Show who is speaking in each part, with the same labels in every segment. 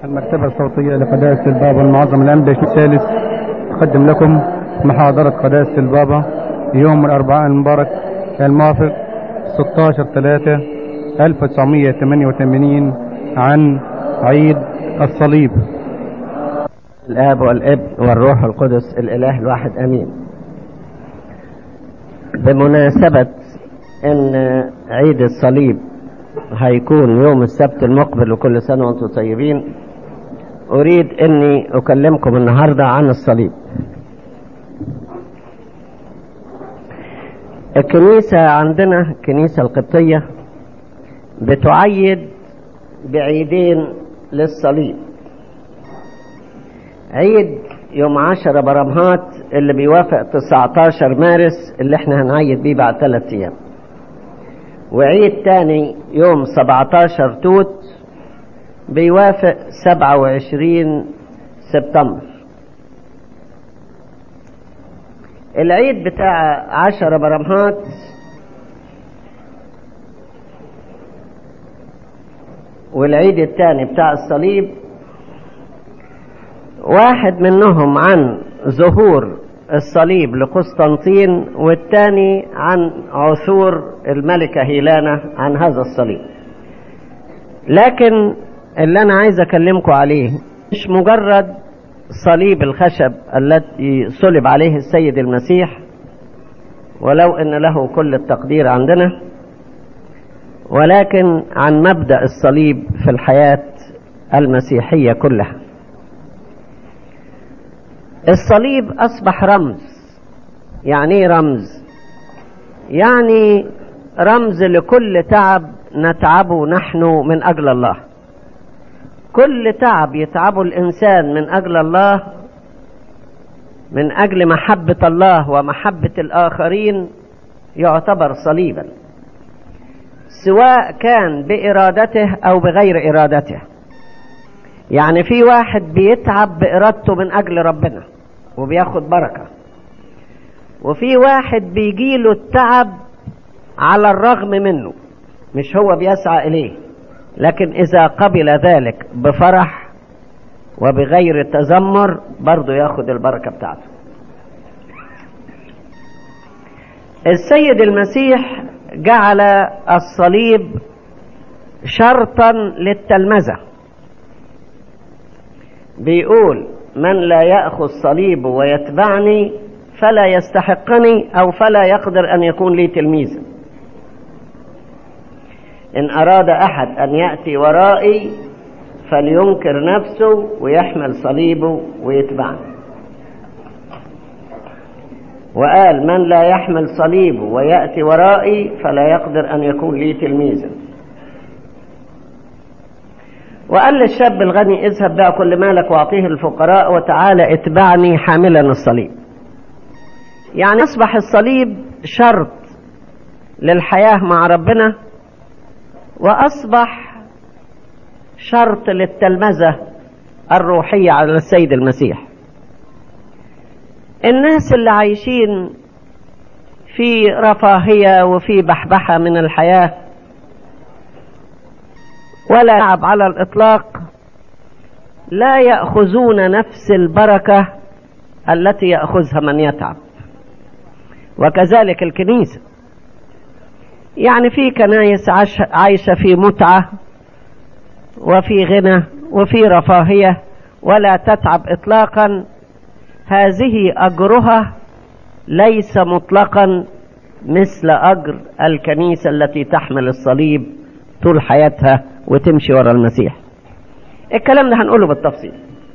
Speaker 1: المكتبة الصوتية لقداسة البابا المعظم الأنبا الثالث تقدم لكم محاضرة قداسة البابا يوم الأربعاء المبارك الموافق 16/3/1988 عن عيد الصليب.
Speaker 2: الآب والابن والروح القدس الإله الواحد آمين. بمناسبة أن عيد الصليب هيكون يوم السبت المقبل وكل سنة وانتم طيبين، أريد أني أكلمكم النهاردة عن الصليب. الكنيسة عندنا الكنيسة القبطية بتعيد بعيدين للصليب. عيد يوم 10 برمهات اللي بيوافق 19 مارس اللي احنا هنعيد بيه بعد 3 أيام، وعيد تاني يوم 17 توت بيوافق 27 سبتمبر. العيد بتاع 10 برمهات والعيد التاني بتاع الصليب، واحد منهم عن ظهور الصليب لقسطنطين، والتاني عن عثور الملكة هيلانا عن هذا الصليب. لكن اللي أنا عايز أكلمكم عليه مش مجرد صليب الخشب الذي صلب عليه السيد المسيح، ولو أن له كل التقدير عندنا، ولكن عن مبدأ الصليب في الحياة المسيحية كلها. الصليب أصبح رمز. يعني ايه رمز؟ يعني رمز لكل تعب نتعبه نحن من أجل الله. كل تعب يتعبه الإنسان من أجل الله، من أجل محبة الله ومحبة الآخرين، يعتبر صليبا، سواء كان بإرادته أو بغير إرادته. يعني في واحد بيتعب بإرادته من أجل ربنا وبياخد بركة، وفي واحد بيجيله التعب على الرغم منه، مش هو بيسعى إليه، لكن إذا قبل ذلك بفرح وبغير تذمر برضو ياخد البركة بتاعته. السيد المسيح جعل الصليب شرطا للتلمذة. بيقول: من لا يأخذ صليبه ويتبعني فلا يستحقني، أو فلا يقدر أن يكون لي تلميذا. إن أراد أحد أن يأتي ورائي فلينكر نفسه ويحمل صليبه ويتبعني. وقال: من لا يحمل صليبه ويأتي ورائي فلا يقدر أن يكون لي تلميذا. وقال للشاب الغني: اذهب بيع كل مالك واعطيه الفقراء وتعالى اتبعني حاملا الصليب. يعني أصبح الصليب شرط للحياة مع ربنا، وأصبح شرط للتلمذة الروحية على السيد المسيح. الناس اللي عايشين في رفاهية وفي بحبحة من الحياة ولا تعب على الإطلاق، لا يأخذون نفس البركة التي يأخذها من يتعب. وكذلك الكنيسة، يعني في كنايس عايشة في متعة وفي غنى وفي رفاهية ولا تتعب إطلاقا، هذه أجرها ليس مطلقا مثل أجر الكنيسة التي تحمل الصليب طول حياتها وتمشي وراء المسيح. الكلام ده هنقوله بالتفصيل.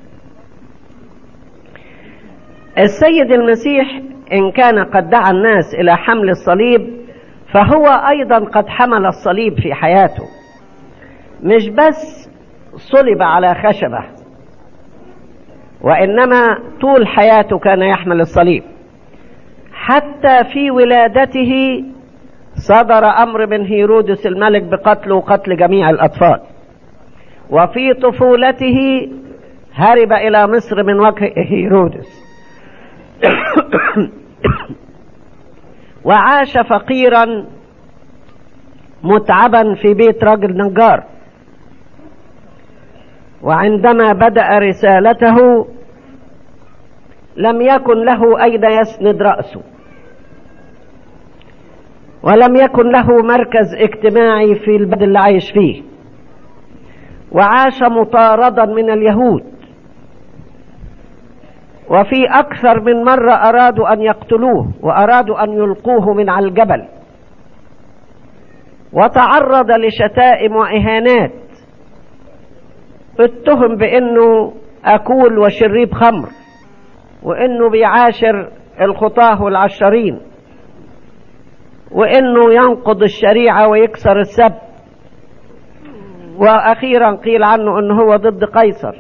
Speaker 2: السيد المسيح إن كان قد دعا الناس إلى حمل الصليب، فهو أيضا قد حمل الصليب في حياته. مش بس صلب على خشبة، وإنما طول حياته كان يحمل الصليب. حتى في ولادته صدر أمر من هيرودس الملك بقتله وقتل جميع الأطفال. وفي طفولته هرب إلى مصر من وجه هيرودس وعاش فقيرا متعبا في بيت رجل نجار. وعندما بدأ رسالته لم يكن له أين يسند رأسه، ولم يكن له مركز اجتماعي في البلد اللي عايش فيه، وعاش مطاردا من اليهود، وفي أكثر من مرة أرادوا أن يقتلوه وأرادوا أن يلقوه من على الجبل، وتعرض لشتائم وإهانات، اتهم بأنه أكول وشريب خمر، وأنه بيعاشر الخطاه والعشرين، وأنه ينقض الشريعة ويكسر السبت، وأخيرا قيل عنه أنه هو ضد قيصر.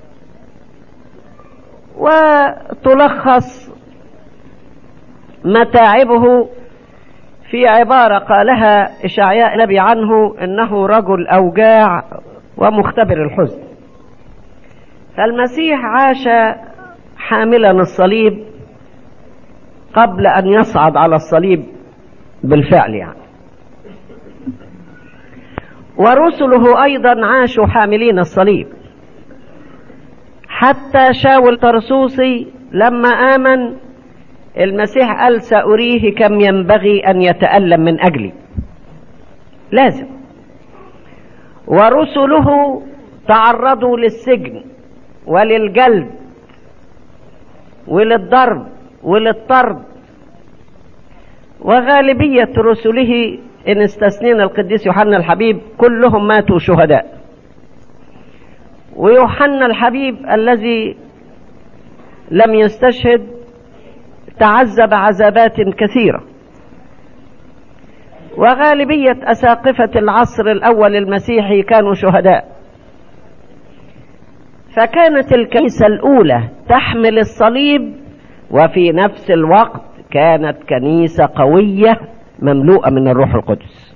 Speaker 2: وتلخص متاعبه في عبارة قالها إشعياء النبي عنه: إنه رجل أوجاع ومختبر الحزن. فالمسيح عاش حاملا الصليب قبل أن يصعد على الصليب بالفعل يعني. ورسله أيضا عاشوا حاملين الصليب، حتى شاول طرسوسي لما آمن المسيح قال: سأريه كم ينبغي أن يتألم من أجلي. لازم. ورسله تعرضوا للسجن وللجلد وللضرب وللطرد، وغالبية رسله إن استثنينا القديس يوحنا الحبيب كلهم ماتوا شهداء. ويوحنا الحبيب الذي لم يستشهد تعذب عذابات كثيرة. وغالبية أساقفة العصر الأول المسيحي كانوا شهداء. فكانت الكنيسة الأولى تحمل الصليب، وفي نفس الوقت كانت كنيسة قوية مملوءة من الروح القدس.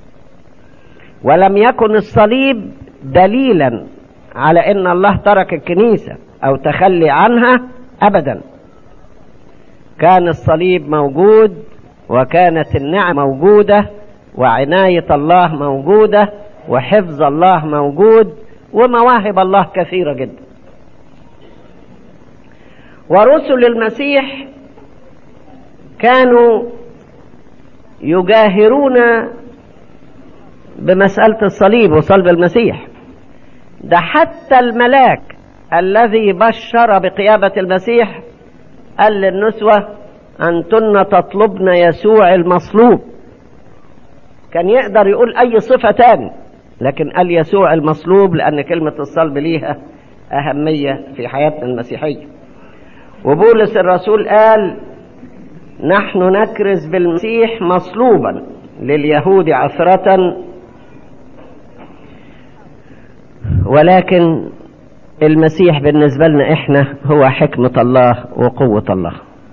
Speaker 2: ولم يكن الصليب دليلا على ان الله ترك الكنيسة او تخلي عنها ابدا. كان الصليب موجود، وكانت النعمة موجودة، وعناية الله موجودة، وحفظ الله موجود، ومواهب الله كثيرة جدا. ورسل المسيح كانوا يجاهرون بمسألة الصليب وصلب المسيح. ده حتى الملاك الذي بشر بقيامة المسيح قال للنسوة: أنتن تطلبن يسوع المصلوب. كان يقدر يقول أي صفة تاني، لكن قال يسوع المصلوب لأن كلمة الصلب ليها أهمية في حياتنا المسيحية. وبولس الرسول قال: نحن نكرز بالمسيح مصلوبا، لليهود عثرة، ولكن المسيح بالنسبة لنا احنا هو حكمة الله وقوة الله.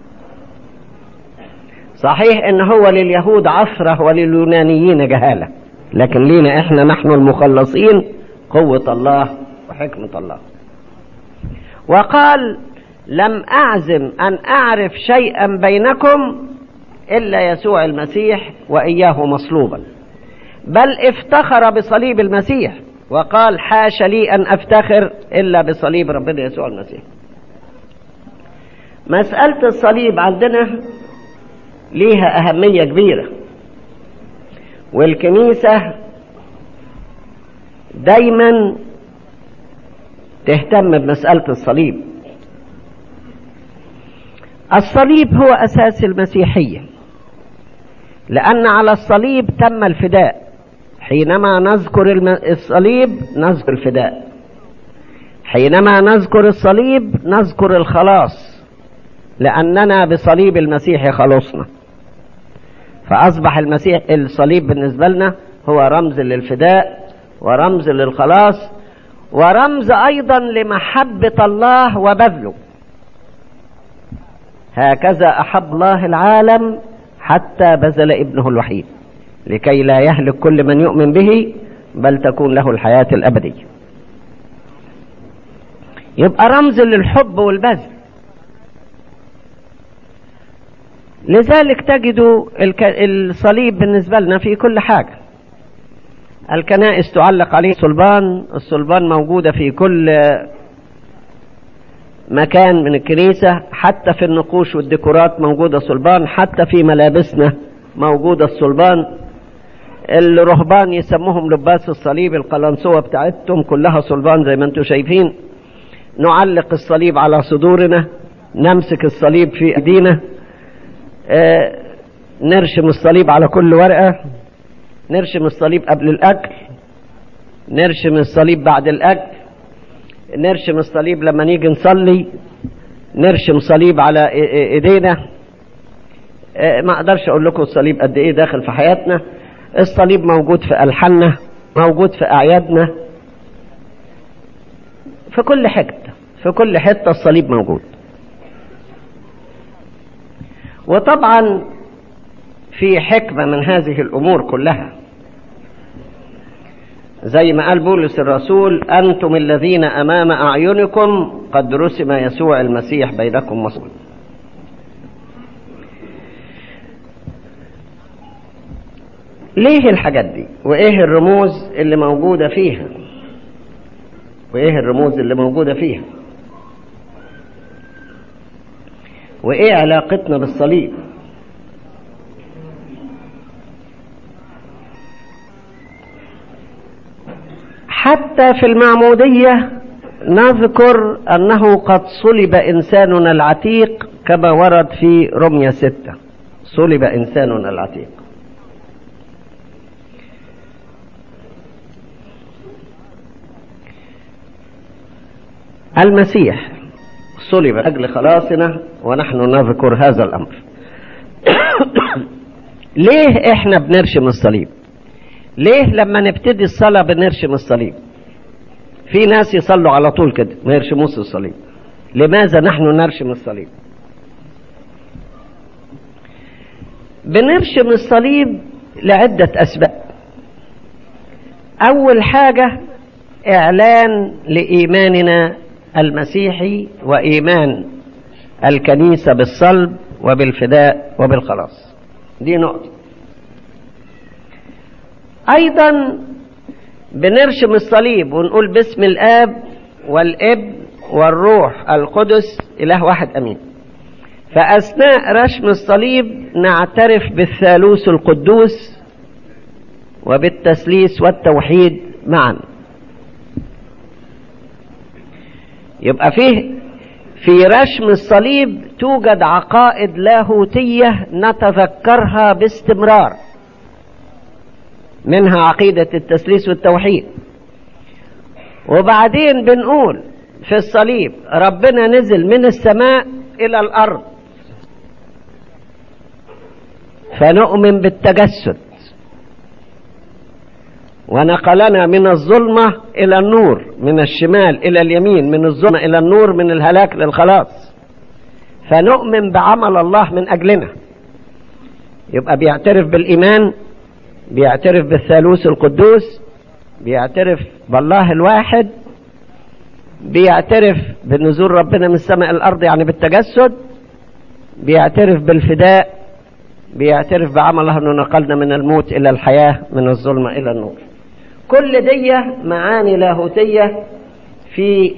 Speaker 2: صحيح ان هو لليهود عثرة ولليونانيين جهالة، لكن لينا احنا نحن المخلصين قوة الله وحكمة الله. وقال: لم أعزم أن أعرف شيئا بينكم إلا يسوع المسيح وإياه مصلوبا، بل افتخر بصليب المسيح وقال: حاش لي أن أفتخر إلا بصليب ربنا يسوع المسيح. مسألة الصليب عندنا ليها أهمية كبيرة، والكنيسة دايما تهتم بمسألة الصليب. الصليب هو أساس المسيحية، لأن على الصليب تم الفداء. حينما نذكر الصليب نذكر الفداء، حينما نذكر الصليب نذكر الخلاص، لأننا بصليب المسيح خلصنا. فأصبح المسيح الصليب بالنسبة لنا هو رمز للفداء ورمز للخلاص، ورمز أيضا لمحبة الله وبذله. هكذا أحب الله العالم حتى بذل ابنه الوحيد لكي لا يهلك كل من يؤمن به، بل تكون له الحياة الأبدية. يبقى رمز للحب والبذل. لذلك تجدوا الصليب بالنسبة لنا في كل حاجة. الكنائس تعلق عليه صلبان. الصلبان موجودة في كل مكان من الكنيسة، حتى في النقوش والديكورات موجودة صلبان، حتى في ملابسنا موجودة الصلبان. الرهبان يسموهم لباس الصليب، القلنسوة بتاعتهم كلها صلبان زي ما انتم شايفين. نعلق الصليب على صدورنا، نمسك الصليب في ايدينا، نرشم الصليب على كل ورقة، نرشم الصليب قبل الأكل، نرشم الصليب بعد الأكل، نرشم الصليب لما نيجي نصلي، نرشم صليب على ايدينا. ما اقدرش اقول لكم الصليب قد ايه داخل في حياتنا. الصليب موجود في ألحاننا، موجود في أعيادنا، في كل حتة، في كل حتة الصليب موجود. وطبعا في حكمة من هذه الأمور كلها، زي ما قال بولس الرسول: أنتم الذين أمام أعينكم قد رسم يسوع المسيح بينكم مصلوب. ليه الحاجات دي؟ وإيه الرموز اللي موجودة فيها؟ وإيه الرموز اللي موجودة فيها؟ وإيه علاقتنا بالصليب؟ حتى في المعمودية نذكر أنه قد صلب إنساننا العتيق، كما ورد في رمية 6: صلب إنساننا العتيق. المسيح صلب أجل خلاصنا ونحن نذكر هذا الأمر. ليه إحنا بنرشم الصليب؟ ليه لما نبتدي الصلاة بنرشم الصليب؟ في ناس يصلوا على طول كده ما يرشموش الصليب. لماذا نحن نرشم الصليب؟ بنرشم الصليب لعدة أسباب. أول حاجة إعلان لإيماننا المسيحي وإيمان الكنيسة بالصلب وبالفداء وبالخلاص. دي نقطة. أيضا بنرشم الصليب ونقول باسم الآب والابن والروح القدس إله واحد أمين. فأثناء رشم الصليب نعترف بالثالوث القدوس وبالتثليث والتوحيد معا. يبقى في رشم الصليب توجد عقائد لاهوتية نتذكرها باستمرار، منها عقيدة التثليث والتوحيد. وبعدين بنقول في الصليب ربنا نزل من السماء إلى الأرض، فنؤمن بالتجسد ونقلنا من الظلمة إلى النور، من الشمال إلى اليمين، من الظلمة إلى النور، من الهلاك للخلاص. فنؤمن بعمل الله من أجلنا. يبقى بيعترف بالإيمان، بيعترف بالثالوث القدوس، بيعترف بالله الواحد، بيعترف بنزول ربنا من السماء إلى الأرض يعني بالتجسد، بيعترف بالفداء، بيعترف بعمله أنه نقلنا من الموت إلى الحياة، من الظلمة إلى النور. كل دي معاني لاهوتية في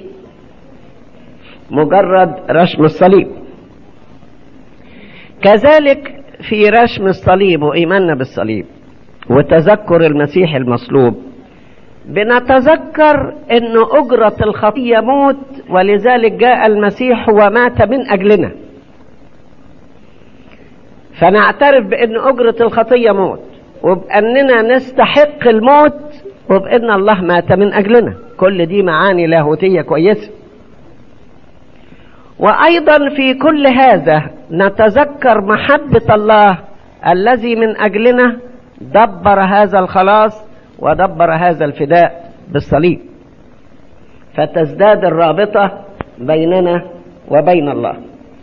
Speaker 2: مجرد رشم الصليب. كذلك في رشم الصليب وإيماننا بالصليب وتذكر المسيح المصلوب بنتذكر أن أجرة الخطية موت، ولذلك جاء المسيح ومات من أجلنا. فنعترف بأن أجرة الخطية موت، وبأننا نستحق الموت، وبأن الله مات من أجلنا. كل دي معاني لاهوتية كويسة. وأيضا في كل هذا نتذكر محبة الله الذي من أجلنا دبر هذا الخلاص ودبر هذا الفداء بالصليب، فتزداد الرابطة بيننا وبين الله.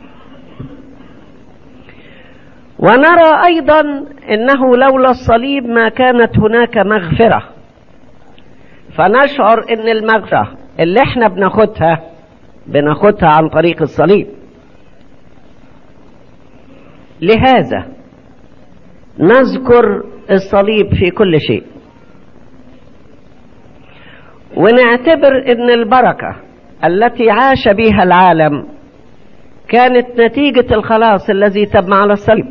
Speaker 2: ونرى أيضا أنه لولا الصليب ما كانت هناك مغفرة، فنشعر أن المغفرة اللي احنا بناخدها عن طريق الصليب. لهذا نذكر الصليب في كل شيء. ونعتبر ان البركة التي عاش بها العالم كانت نتيجة الخلاص الذي تم على الصليب.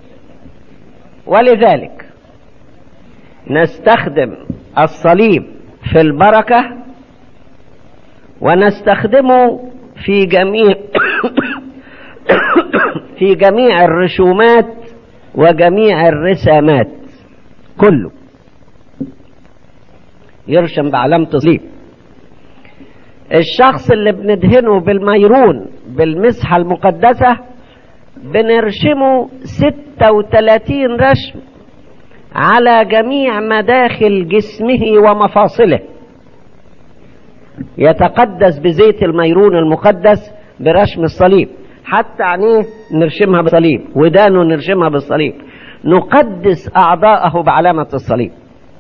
Speaker 2: ولذلك نستخدم الصليب في البركة، ونستخدمه في جميع الرسومات وجميع الرسامات، كله يرشم بعلامة الصليب. الشخص اللي بندهنه بالميرون بالمسحة المقدسة بنرشمه 36 رسم على جميع مداخل جسمه ومفاصله، يتقدس بزيت الميرون المقدس برشم الصليب. حتى عينيه نرشمها بالصليب، ودانه نرشمها بالصليب، نقدس أعضاءه بعلامة الصليب.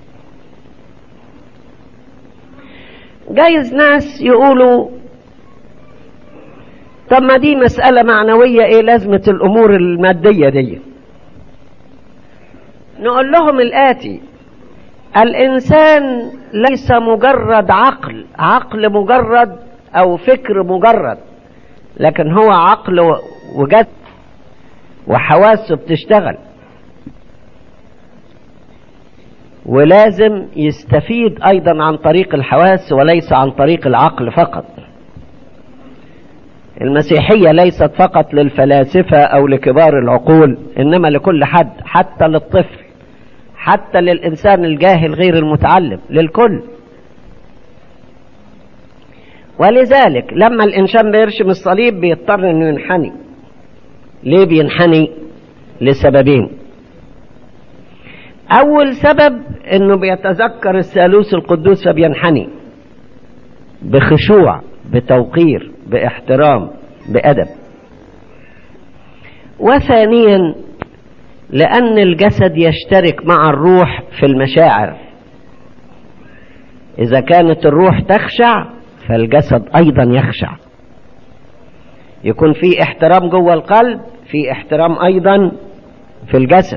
Speaker 2: جايز ناس يقولوا طب ما دي مسألة معنوية، ايه لازمة الأمور المادية دي؟ نقول لهم الآتي: الإنسان ليس مجرد عقل مجرد أو فكر مجرد، لكن هو عقل وجد وحواسه بتشتغل، ولازم يستفيد أيضا عن طريق الحواس وليس عن طريق العقل فقط. المسيحية ليست فقط للفلاسفة أو لكبار العقول، إنما لكل حد، حتى للطفل، حتى للإنسان الجاهل غير المتعلم، للكل. ولذلك لما الإنسان بيرشم الصليب بيضطر إنه ينحني. ليه بينحني؟ لسببين. أول سبب إنه بيتذكر الثالوث القدوس فبينحني بخشوع، بتوقير، باحترام، بأدب. وثانيا لأن الجسد يشترك مع الروح في المشاعر. إذا كانت الروح تخشع فالجسد أيضا يخشع، يكون في احترام جوه القلب، في احترام أيضا في الجسد.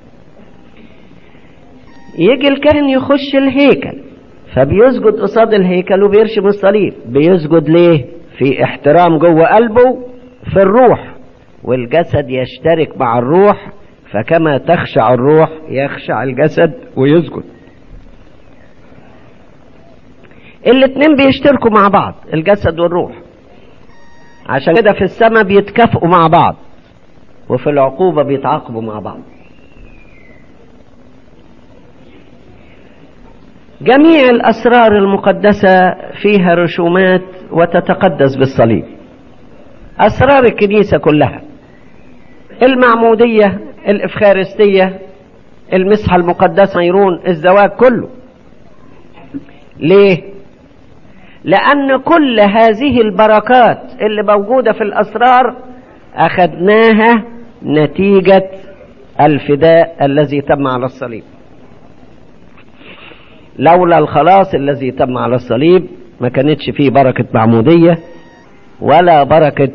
Speaker 2: يجي الكاهن يخش الهيكل فبيسجد قصاد الهيكل وبيرشم الصليب. بيسجد ليه؟ في احترام جوه قلبه في الروح، والجسد يشترك مع الروح، فكما تخشع الروح يخشع الجسد ويسجد. الاتنين بيشتركوا مع بعض، الجسد والروح. عشان كده في السماء بيتكافئوا مع بعض، وفي العقوبة بيتعاقبوا مع بعض. جميع الأسرار المقدسة فيها رسومات وتتقدس بالصليب. أسرار الكنيسة كلها، المعمودية، الإفخارستية، المسحة المقدسة، ميرون، الزواج، كله. ليه؟ لأن كل هذه البركات اللي موجودة في الأسرار أخذناها نتيجة الفداء الذي تم على الصليب. لولا الخلاص الذي تم على الصليب ما كانتش فيه بركة معمودية، ولا بركة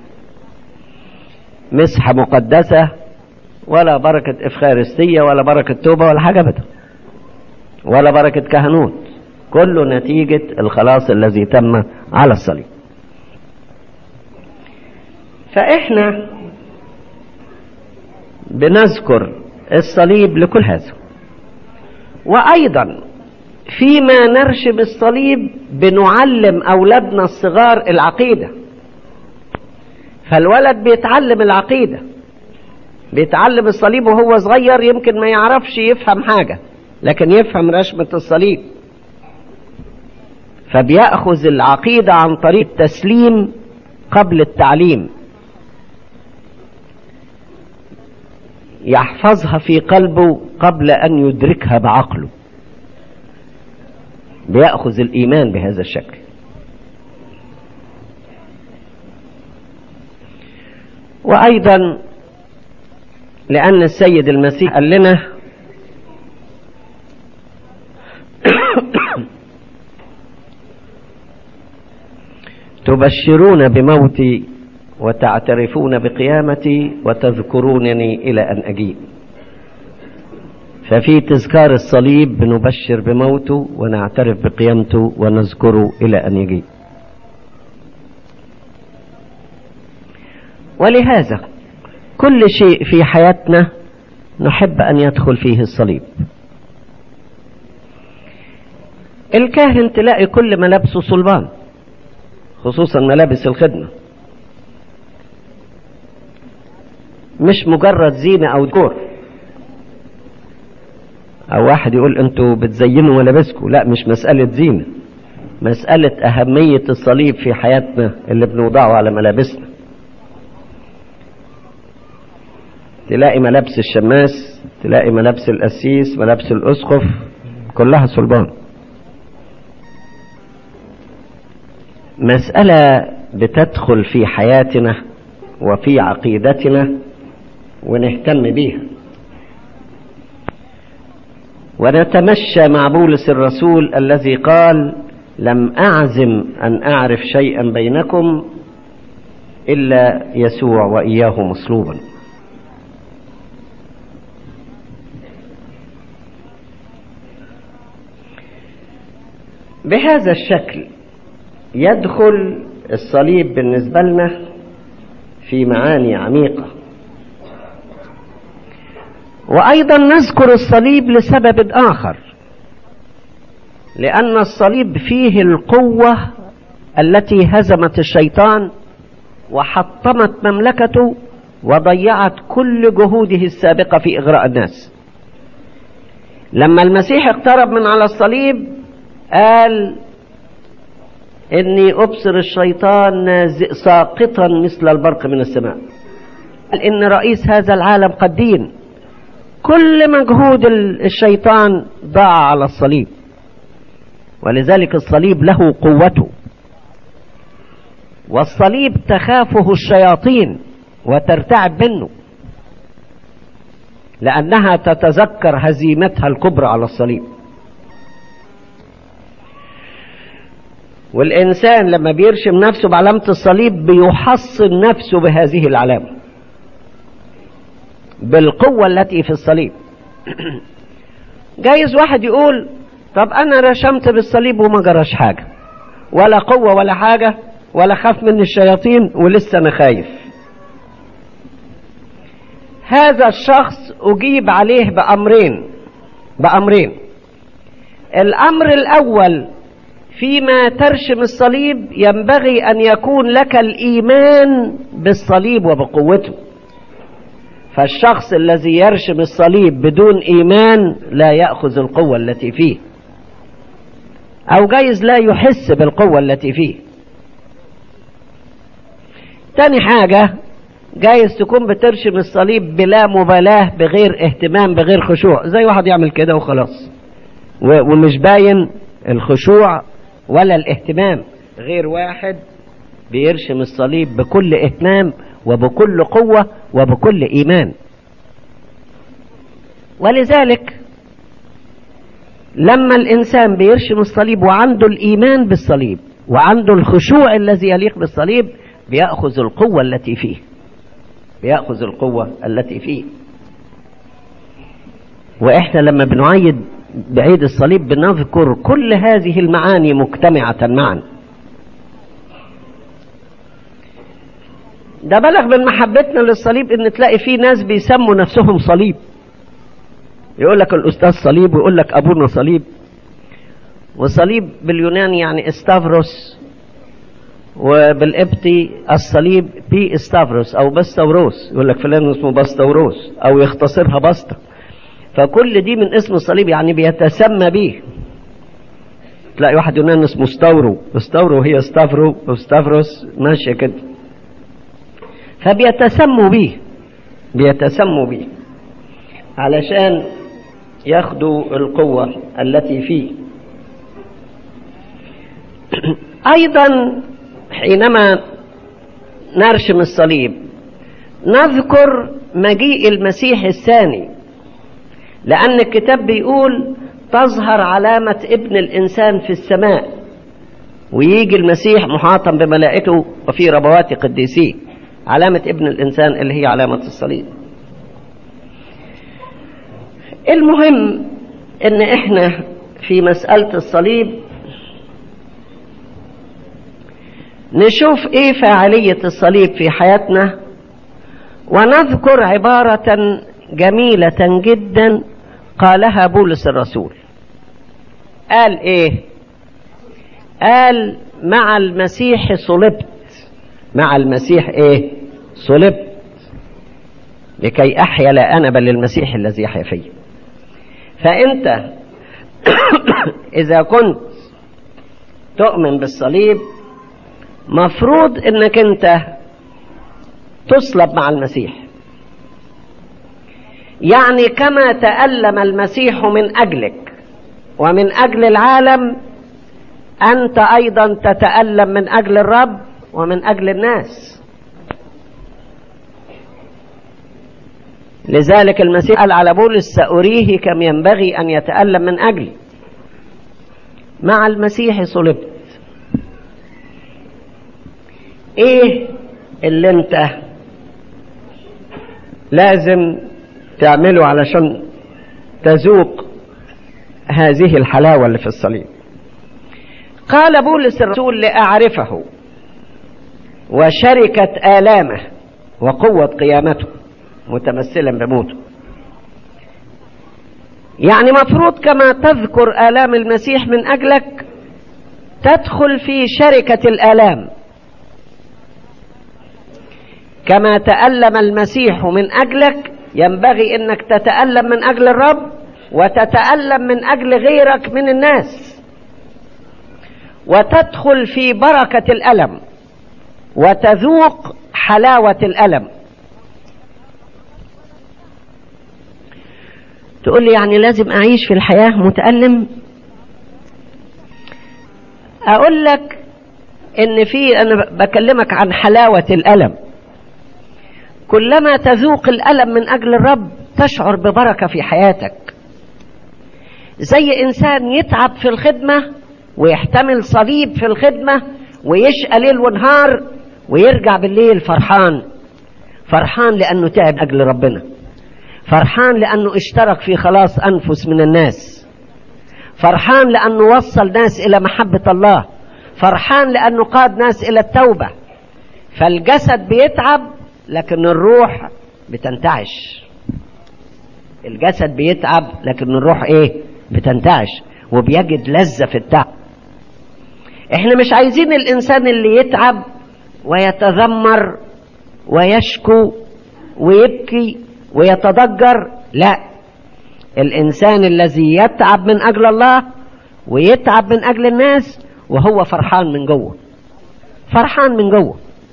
Speaker 2: مسحة مقدسة، ولا بركة إفخارستية، ولا بركة توبة، ولا حاجة أبدا، ولا بركة كهنوت. كله نتيجة الخلاص الذي تم على الصليب. فإحنا بنذكر الصليب لكل هذا. وأيضا فيما نرشم الصليب بنعلم أولادنا الصغار العقيدة. فالولد بيتعلم العقيدة، بيتعلم الصليب وهو صغير، يمكن ما يعرفش يفهم حاجة لكن يفهم رشمة الصليب، فبيأخذ العقيدة عن طريق التسليم قبل التعليم، يحفظها في قلبه قبل أن يدركها بعقله، بيأخذ الإيمان بهذا الشكل. وأيضا لأن السيد المسيح قال لنا تبشرون بموتي وتعترفون بقيامتي وتذكرونني إلى أن أجيء. ففي تذكار الصليب بنبشر بموته ونعترف بقيامته ونذكره إلى أن يجي. ولهذا كل شيء في حياتنا نحب أن يدخل فيه الصليب. الكاهن تلاقي كل ملابسه صلبان، خصوصا ملابس الخدمة، مش مجرد زينة أو ديكور. أو واحد يقول أنتوا بتزينوا ملابسكم، لا، مش مسألة زينة، مسألة أهمية الصليب في حياتنا اللي بنوضعه على ملابسنا. تلاقي ملابس الشماس، تلاقي ملابس القسيس، ملابس الأسقف، كلها صلبان. مسألة بتدخل في حياتنا وفي عقيدتنا ونهتم بيها. ونتمشى مع بولس الرسول الذي قال: لم أعزم أن أعرف شيئا بينكم إلا يسوع وإياه مصلوبا. بهذا الشكل يدخل الصليب بالنسبة لنا في معاني عميقة. وأيضا نذكر الصليب لسبب آخر، لأن الصليب فيه القوة التي هزمت الشيطان وحطمت مملكته وضيعت كل جهوده السابقة في إغراء الناس. لما المسيح اقترب من على الصليب قال: إني أبصر الشيطان ساقطا مثل البرق من السماء. قال إن رئيس هذا العالم قد دين. كل مجهود الشيطان ضاع على الصليب، ولذلك الصليب له قوته. والصليب تخافه الشياطين وترتعب منه، لأنها تتذكر هزيمتها الكبرى على الصليب. والإنسان لما بيرشم نفسه بعلامة الصليب بيحصن نفسه بهذه العلامة، بالقوة التي في الصليب. جايز واحد يقول: طب أنا رشمت بالصليب وما جراش حاجة، ولا قوة ولا حاجة، ولا خاف من الشياطين، ولسه أنا خايف. هذا الشخص أجيب عليه بأمرين. الأمر الأول: فيما ترشم الصليب ينبغي أن يكون لك الإيمان بالصليب وبقوته. فالشخص الذي يرشم الصليب بدون إيمان لا يأخذ القوة التي فيه، أو جايز لا يحس بالقوة التي فيه. تاني حاجة: جايز تكون بترشم الصليب بلا مبالاة، بغير اهتمام، بغير خشوع، زي واحد يعمل كده وخلاص، ومش باين الخشوع ولا الاهتمام. غير واحد بيرشم الصليب بكل اهتمام وبكل قوة وبكل إيمان. ولذلك لما الإنسان بيرشم الصليب وعنده الإيمان بالصليب وعنده الخشوع الذي يليق بالصليب، بيأخذ القوة التي فيه. وإحنا لما بنعيد بعيد الصليب بنذكر كل هذه المعاني مجتمعة معا. ده بلغ من محبتنا للصليب ان تلاقي فيه ناس بيسموا نفسهم صليب، يقول لك الأستاذ صليب، ويقول لك أبونا صليب. وصليب باليوناني يعني استافروس، وبالقبطي الصليب بي استافروس أو بستوروس، يقول لك فلان اسمه بستوروس، أو يختصرها بسطة. فكل دي من اسم الصليب، يعني بيتسمى به. تلاقي واحد يوناني اسمه ستاورو هي ستافرو وستافروس، ماشية كده. فبيتسموا به علشان ياخدوا القوة التي فيه. أيضا حينما نرشم الصليب نذكر مجيء المسيح الثاني، لأن الكتاب بيقول: تظهر علامة ابن الإنسان في السماء، ويجي المسيح محاطا بملائكته وفي ربوات قديسيه. علامة ابن الإنسان اللي هي علامة الصليب. المهم ان احنا في مسألة الصليب نشوف ايه فاعلية الصليب في حياتنا، ونذكر عبارة جميلة جدا قالها بولس الرسول. قال ايه؟ قال مع المسيح صلبت. مع المسيح ايه؟ صلبت، لكي احيا لا انا بل المسيح الذي يحيا فيا. فانت اذا كنت تؤمن بالصليب مفروض انك انت تصلب مع المسيح. يعني كما تألم المسيح من اجلك ومن اجل العالم، انت ايضا تتألم من اجل الرب ومن اجل الناس. لذلك المسيح قال على بولس سأريه كم ينبغي ان يتألم من اجلي. مع المسيح صلبت. ايه اللي انت لازم تعمله علشان تذوق هذه الحلاوة اللي في الصليب؟ قال بولس الرسول لأعرفه وشركة آلامه وقوة قيامته متمثلا بموته. يعني مفروض كما تذكر آلام المسيح من أجلك تدخل في شركة الآلام. كما تألم المسيح من أجلك ينبغي أنك تتألم من أجل الرب وتتألم من أجل غيرك من الناس، وتدخل في بركة الألم وتذوق حلاوة الألم. تقول لي يعني لازم أعيش في الحياة متألم؟ أقول لك إن أنا بكلمك عن حلاوة الألم. كلما تذوق الألم من أجل الرب تشعر ببركة في حياتك. زي إنسان يتعب في الخدمة ويحتمل صليب في الخدمة ويشقى ليل ونهار ويرجع بالليل فرحان. فرحان لأنه تعب أجل ربنا، فرحان لأنه اشترك في خلاص أنفس من الناس، فرحان لأنه وصل ناس إلى محبة الله، فرحان لأنه قاد ناس إلى التوبة. فالجسد بيتعب لكن الروح بتنتعش. الجسد بيتعب لكن الروح ايه؟ بتنتعش وبيجد لذة في التعب. احنا مش عايزين الانسان اللي يتعب ويتذمر ويشكو ويبكي ويتضجر. لا، الانسان الذي يتعب من اجل الله ويتعب من اجل الناس وهو فرحان من جوه، فرحان من جوه.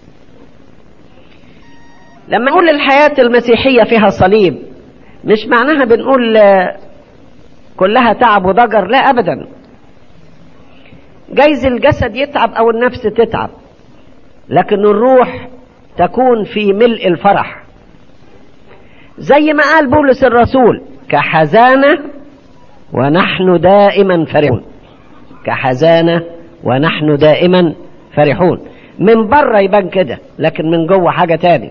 Speaker 2: لما نقول الحياة المسيحية فيها صليب مش معناها بنقول كلها تعب وضجر، لا أبدا. جايز الجسد يتعب أو النفس تتعب، لكن الروح تكون في ملء الفرح. زي ما قال بولس الرسول كحزانة ونحن دائما فرحون. كحزانة ونحن دائما فرحون. من بره يبان كده لكن من جوه حاجة تاني.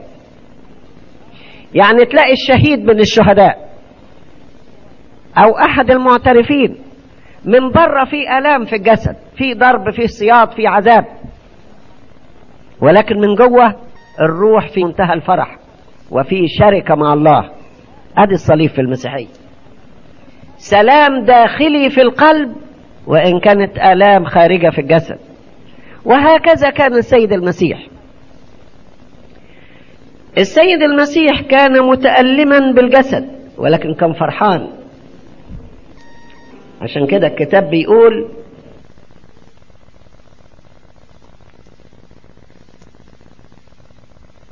Speaker 2: يعني تلاقي الشهيد من الشهداء او احد المعترفين من بره في الام في الجسد، في ضرب، في صياط، في عذاب، ولكن من جوه الروح في منتهى الفرح وفي شركة مع الله. ادي الصليب في المسيحية. سلام داخلي في القلب وان كانت الام خارجة في الجسد. وهكذا كان السيد المسيح. السيد المسيح كان متألما بالجسد ولكن كان فرحان. عشان كده الكتاب بيقول